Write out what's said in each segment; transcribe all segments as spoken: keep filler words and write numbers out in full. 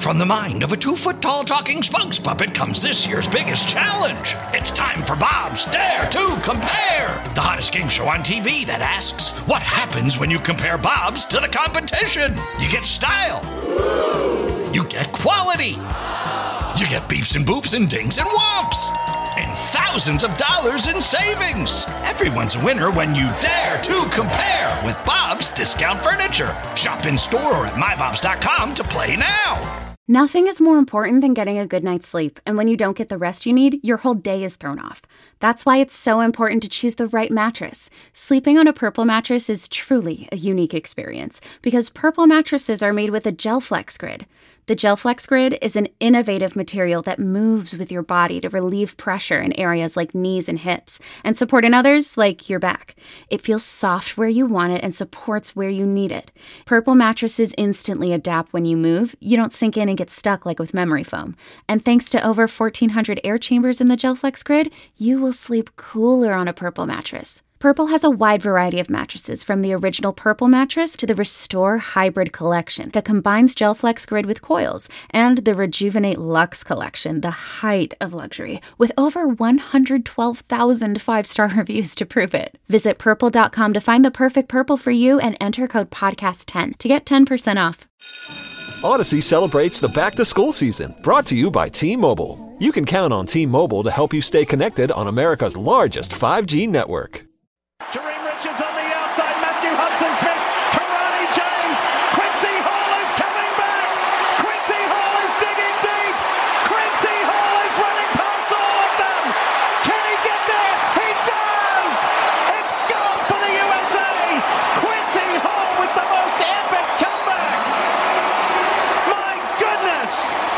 From the mind of a two-foot-tall talking spokes puppet comes this year's biggest challenge. It's time for Bob's Dare to Compare, the hottest game show on T V that asks, what happens when you compare Bobs to the competition? You get style. You get quality. You get beeps and boops and dings and whomps. And thousands of dollars in savings. Everyone's a winner when you dare to compare with Bob's Discount Furniture. Shop in store or at my bobs dot com to play now. Nothing is more important than getting a good night's sleep, and when you don't get the rest you need, your whole day is thrown off. That's why it's so important to choose the right mattress. Sleeping on a Purple mattress is truly a unique experience, because Purple mattresses are made with a GelFlex Grid. The GelFlex Grid is an innovative material that moves with your body to relieve pressure in areas like knees and hips, and support in others like your back. It feels soft where you want it and supports where you need it. Purple mattresses instantly adapt when you move. You don't sink in and get stuck like with memory foam. And thanks to over fourteen hundred air chambers in the GelFlex Grid, you will sleep cooler on a Purple mattress. Purple has a wide variety of mattresses, from the original Purple mattress to the Restore Hybrid collection that combines GelFlex Grid with coils, and the Rejuvenate Luxe collection, the height of luxury, with over one hundred twelve thousand five-star reviews to prove it. Visit purple dot com to find the perfect Purple for you and enter code podcast ten to get ten percent off. Odyssey celebrates the back-to-school season, brought to you by T-Mobile. You can count on T-Mobile to help you stay connected on America's largest five G network. Jareem Richards on the outside, Matthew Hudson-Smith, Karani James, Quincy Hall is coming back, Quincy Hall is digging deep, Quincy Hall is running past all of them, can he get there? He does! It's goal for the U S A! Quincy Hall with the most epic comeback! My goodness!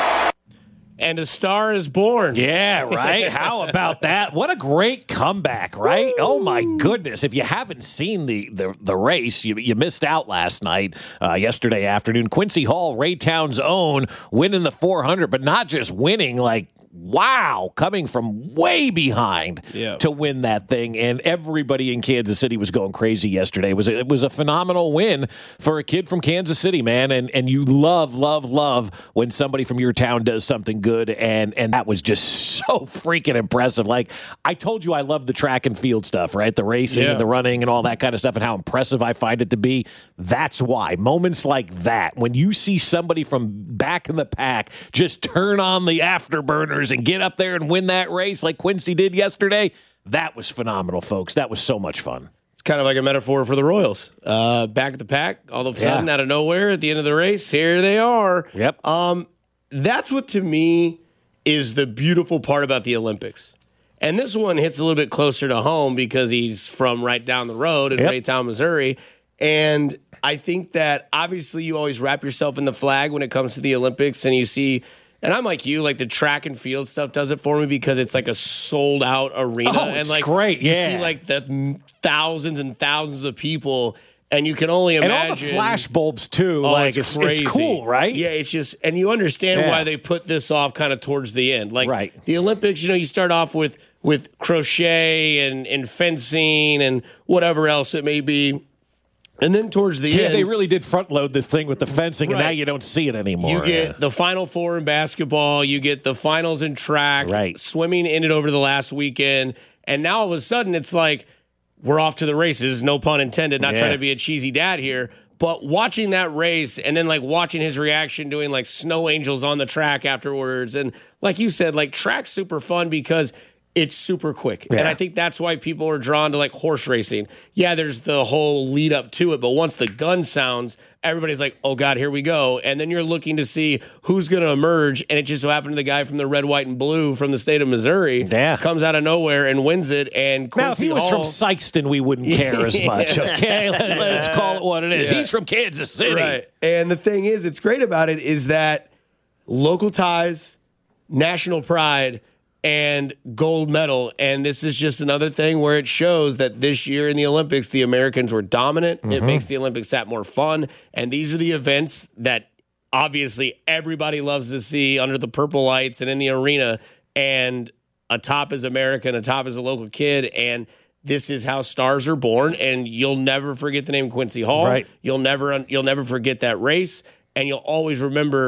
And a star is born. Yeah, right? How about that? What a great comeback, right? Woo! Oh, my goodness. If you haven't seen the the, the race, you, you missed out last night, uh, yesterday afternoon. Quincy Hall, Raytown's own, winning the four hundred, but not just winning, like, wow, coming from way behind yeah. to win that thing. And everybody in Kansas City was going crazy yesterday. It was a, it was a phenomenal win for a kid from Kansas City, man. And and you love, love, love when somebody from your town does something good. And, and that was just so freaking impressive. Like, I told you I love the track and field stuff, right? The racing yeah. and the running and all that kind of stuff and how impressive I find it to be. That's why. Moments like that, when you see somebody from back in the pack just turn on the afterburners and get up there and win that race like Quincy did yesterday, that was phenomenal, folks. That was so much fun. It's kind of like a metaphor for the Royals. Uh, back at the pack, all of a sudden, Yeah. out of nowhere, at the end of the race, here they are. Yep. Um, that's what, to me, is the beautiful part about the Olympics. And this one hits a little bit closer to home because he's from right down the road in Yep. Raytown, Missouri. And I think that, obviously, you always wrap yourself in the flag when it comes to the Olympics, and you see... And I'm like you, like the track and field stuff does it for me because it's like a sold out arena. Oh, and it's like great, you yeah. see like the thousands and thousands of people, and you can only imagine. And all the flash bulbs, too. Oh, like, it's it's, crazy. it's cool, right? Yeah, it's just, and you understand Yeah. why they put this off kind of towards the end. Like Right. the Olympics, you know, you start off with with crochet and, and fencing and whatever else it may be. And then towards the Yeah, end, they really did front load this thing with the fencing, and Right. now you don't see it anymore. you get Yeah. the Final Four in basketball. You get the finals in track. Right. Swimming ended over the last weekend. And now all of a sudden it's like we're off to the races. No pun intended. Not Yeah. trying to be a cheesy dad here. But watching that race and then like watching his reaction doing like snow angels on the track afterwards. And like you said, like track's super fun because it's super quick. Yeah. And I think that's why people are drawn to like horse racing. Yeah, there's the whole lead up to it, but once the gun sounds, everybody's like, oh God, here we go. And then you're looking to see who's going to emerge. And it just so happened the guy from the red, white, and blue from the state of Missouri Yeah. comes out of nowhere and wins it. And Quincy Now, if he was Hall, from Sykeston, we wouldn't care as much, okay? Let, let's call it what it is. Yeah. He's from Kansas City. Right. And the thing is, it's great about it is that local ties, national pride, and gold medal. And this is just another thing where it shows that this year in the Olympics, the Americans were dominant. Mm-hmm. It makes the Olympics that more fun. And these are the events that obviously everybody loves to see under the purple lights and in the arena. And a top is America and a top is a local kid. And this is how stars are born. And you'll never forget the name Quincy Hall. Right. You'll never, you'll never forget that race. And you'll always remember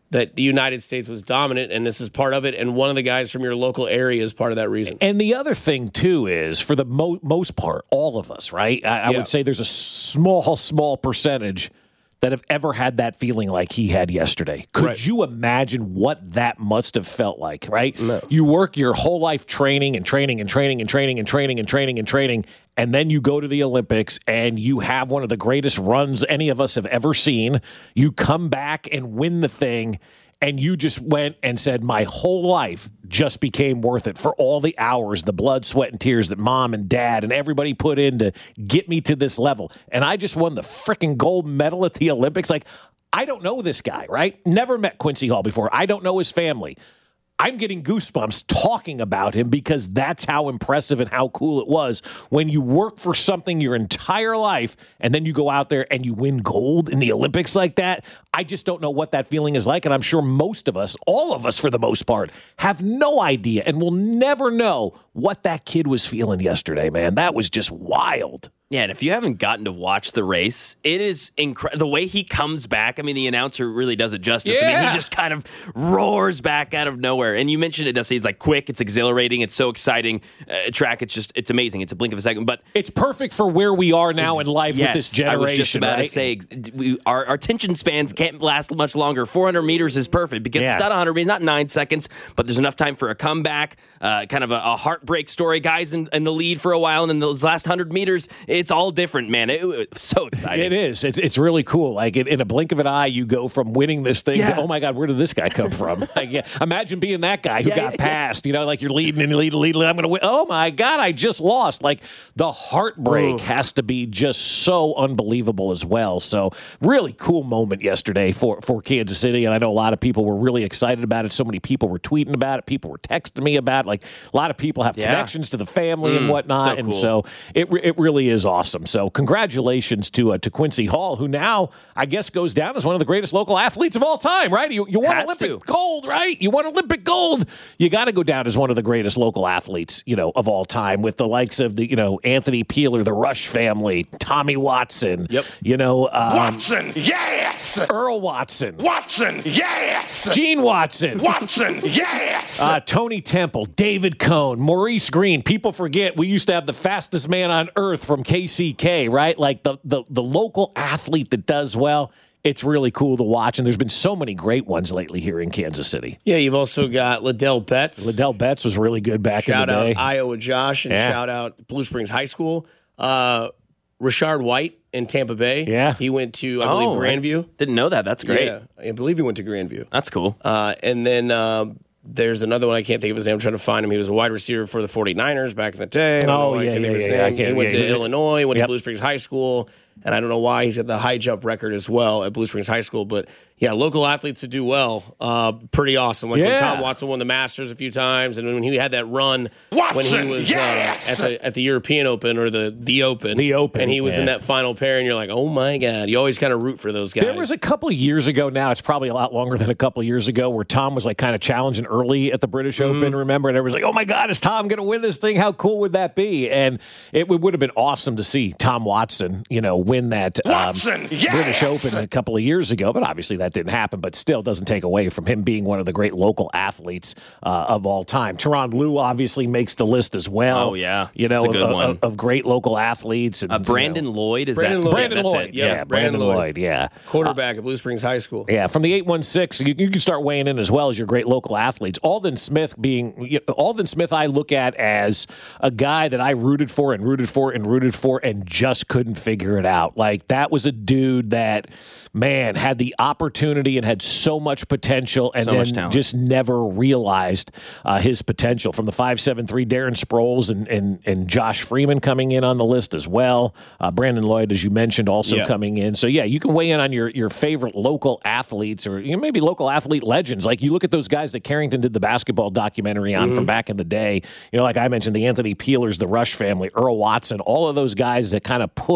that the United States was dominant, and this is part of it, and one of the guys from your local area is part of that reason. And the other thing, too, is for the mo- most part, all of us, right? I, I yeah. would say there's a small, small percentage that have ever had that feeling like he had yesterday. Could right. you imagine what that must have felt like, right? No. You work your whole life training and training and training and training and training and training and training, and then you go to the Olympics and you have one of the greatest runs any of us have ever seen. You come back and win the thing, and you just went and said, my whole life just became worth it for all the hours, the blood, sweat, and tears that mom and dad and everybody put in to get me to this level. And I just won the freaking gold medal at the Olympics. Like, I don't know this guy, right? Never met Quincy Hall before. I don't know his family. I'm getting goosebumps talking about him because that's how impressive and how cool it was when you work for something your entire life and then you go out there and you win gold in the Olympics like that. I just don't know what that feeling is like, and I'm sure most of us, all of us for the most part, have no idea and will never know what that kid was feeling yesterday, man. That was just wild. Yeah, and if you haven't gotten to watch the race, it is incredible. The way he comes back, I mean, the announcer really does it justice. Yeah. I mean, he just kind of roars back out of nowhere. And you mentioned it, Dusty. It's like quick, it's exhilarating, it's so exciting. Uh, track, it's just, it's amazing. It's a blink of a second. But it's perfect for where we are now in life yes, with this generation. I was just about right? to say, we, our, our attention spans can't last much longer. four hundred meters is perfect because Yeah. it's not one hundred meters, not nine seconds, but there's enough time for a comeback, uh, kind of a, a heartbreak story. Guys in, in the lead for a while, and then those last one hundred meters, it's all different, man. It, it was so exciting. It is. It's, it's really cool. Like in, in a blink of an eye, you go from winning this thing Yeah. to, oh my God, where did this guy come from? Like, yeah, imagine being that guy who Yeah, got yeah, passed. You know, like you're leading and leading, leading. I'm going to win. Oh my God, I just lost. Like the heartbreak Ooh. has to be just so unbelievable as well. So really cool moment yesterday for, for Kansas City. And I know a lot of people were really excited about it. So many people were tweeting about it. People were texting me about it. Like a lot of people have Yeah. connections to the family Mm, and whatnot. so And cool. so it, re- it really is awesome. So congratulations to uh, to Quincy Hall, who now I guess goes down as one of the greatest local athletes of all time, right? You, you won Has Olympic to. gold, right? You won Olympic gold. You got to go down as one of the greatest local athletes, you know, of all time, with the likes of the, you know, Anthony Peeler, the Rush family, Tommy Watson, Yep. you know, um, Watson, yes! Earl Watson, Watson, yes! Gene Watson, Watson, yes! Uh, Tony Temple, David Cohn, Maurice Green. People forget we used to have the fastest man on earth from K C K, right? Like the, the, the local athlete that does well. It's really cool to watch. And there's been so many great ones lately here in Kansas City. Yeah, you've also got Liddell Betts. Liddell Betts was really good back Shout in the day. out Iowa Josh and Yeah. shout out Blue Springs High School. Uh, Rashard White in Tampa Bay. Yeah. He went to, I Oh, believe, Grandview. Didn't know that. That's great. Yeah, I believe he went to Grandview. That's cool. Uh, and then uh, there's another one. I can't think of his name. I'm trying to find him. He was a wide receiver for the forty-niners back in the day. I don't know Oh, why I yeah, can't think yeah, of his yeah, I name. He can't- went yeah, to he- Illinois, went Yep. to Blue Springs High School. And I don't know why he's got the high jump record as well at Blue Springs High School. But, yeah, local athletes who do well, uh, pretty awesome. Like Yeah. when Tom Watson won the Masters a few times, and when he had that run when he Watson, was yes! uh, at the at the European Open or the the Open. The Open, And he was in yeah. that final pair, and you're like, oh, my God. You always kind of root for those guys. There was a couple years ago now, it's probably a lot longer than a couple years ago, where Tom was like kind of challenging early at the British Mm-hmm. Open, remember? And everyone's like, oh my God, is Tom going to win this thing? How cool would that be? And it would have been awesome to see Tom Watson, you know, win that um, Watson, yes! British Open a couple of years ago. But obviously that didn't happen, but still doesn't take away from him being one of the great local athletes uh, of all time. Teron Liu obviously makes the list as well. Oh, yeah. You know, That's a good of, one. of, of great local athletes. And, Uh, you Brandon know, Lloyd is Brandon that? Lloyd. Brandon Yeah, that's Lloyd. it. Yeah, Yeah, Brandon, Brandon Lloyd. Lloyd. Yeah. quarterback at Blue Springs High School. Yeah, from the eight one six, you, you can start weighing in as well as your great local athletes. Alden Smith being, you know, Alden Smith I look at as a guy that I rooted for and rooted for and rooted for and just couldn't figure it out. Like, that was a dude that, man, had the opportunity and had so much potential and So much then talent. just never realized uh, his potential. From the five seven three, Darren Sproles and, and, and Josh Freeman coming in on the list as well. Uh, Brandon Lloyd, as you mentioned, also Yeah. coming in. So, yeah, you can weigh in on your, your favorite local athletes or you know, maybe local athlete legends. Like, you look at those guys that Carrington did the basketball documentary on Mm-hmm. from back in the day. You know, like I mentioned, the Anthony Peelers, the Rush family, Earl Watson, all of those guys that kind of put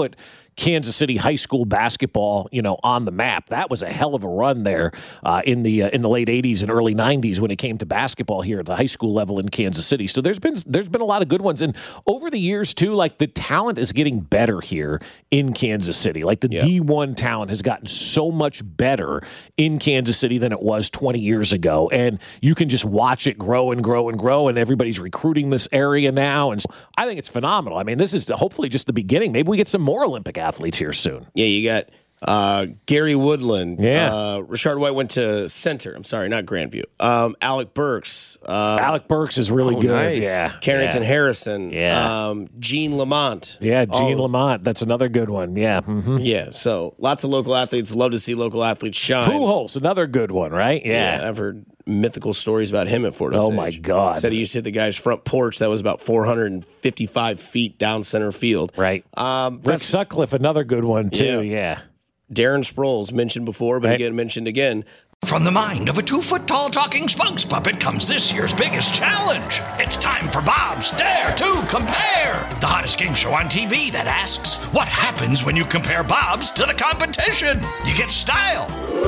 Kansas City high school basketball, you know, on the map. That was a hell of a run there uh, in the uh, in the late eighties and early nineties when it came to basketball here at the high school level in Kansas City. So there's been there's been a lot of good ones, and over the years too, like the talent is getting better here in Kansas City. Like the yep. D one talent has gotten so much better in Kansas City than it was twenty years ago, and you can just watch it grow and grow and grow, and everybody's recruiting this area now, and so I think it's phenomenal. I mean, this is hopefully just the beginning. Maybe we get some more Olympic athletes here soon. Yeah, you got uh, Gary Woodland. Yeah. Uh, Rashard White went to center. I'm sorry, not Grandview. Um, Alec Burks. Uh, Alec Burks is really oh, good. nice. Yeah. Carrington yeah. Harrison. Yeah. Um, Gene Lamont. Yeah, All Gene those- Lamont. That's another good one. Yeah. Mm-hmm. Yeah, so lots of local athletes. Love to see local athletes shine. Pujols, another good one, right? Yeah, Yeah. I've heard mythical stories about him at Fort Oh, Osage. my God. Said he used to hit the guy's front porch that was about four hundred fifty-five feet down center field. Right. Um, Rick that's Sutcliffe, another good one, too. Yeah. Darren Sproles, mentioned before, but Right. again mentioned again. From the mind of a two-foot-tall talking spokes puppet comes this year's biggest challenge. It's time for Bob's Dare to Compare, the hottest game show on T V that asks, what happens when you compare Bob's to the competition? You get style.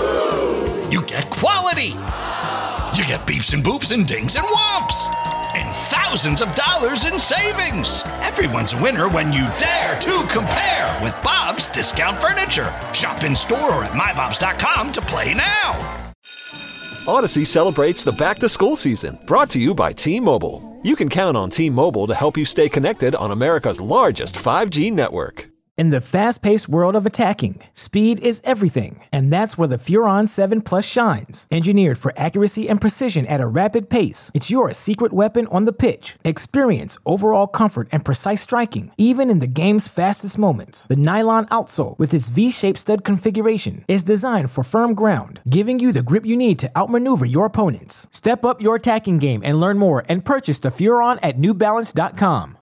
You get quality. You get beeps and boops and dings and whomps. And thousands of dollars in savings. Everyone's a winner when you dare to compare with Bob's Discount Furniture. Shop in store or at my bobs dot com to play now. Odyssey celebrates the back-to-school season, brought to you by T-Mobile. You can count on T-Mobile to help you stay connected on America's largest five G network. In the fast-paced world of attacking, speed is everything, and that's where the Furon seven Plus shines. Engineered for accuracy and precision at a rapid pace, it's your secret weapon on the pitch. Experience overall comfort and precise striking, even in the game's fastest moments. The nylon outsole, with its V-shaped stud configuration, is designed for firm ground, giving you the grip you need to outmaneuver your opponents. Step up your attacking game and learn more and purchase the Furon at new balance dot com.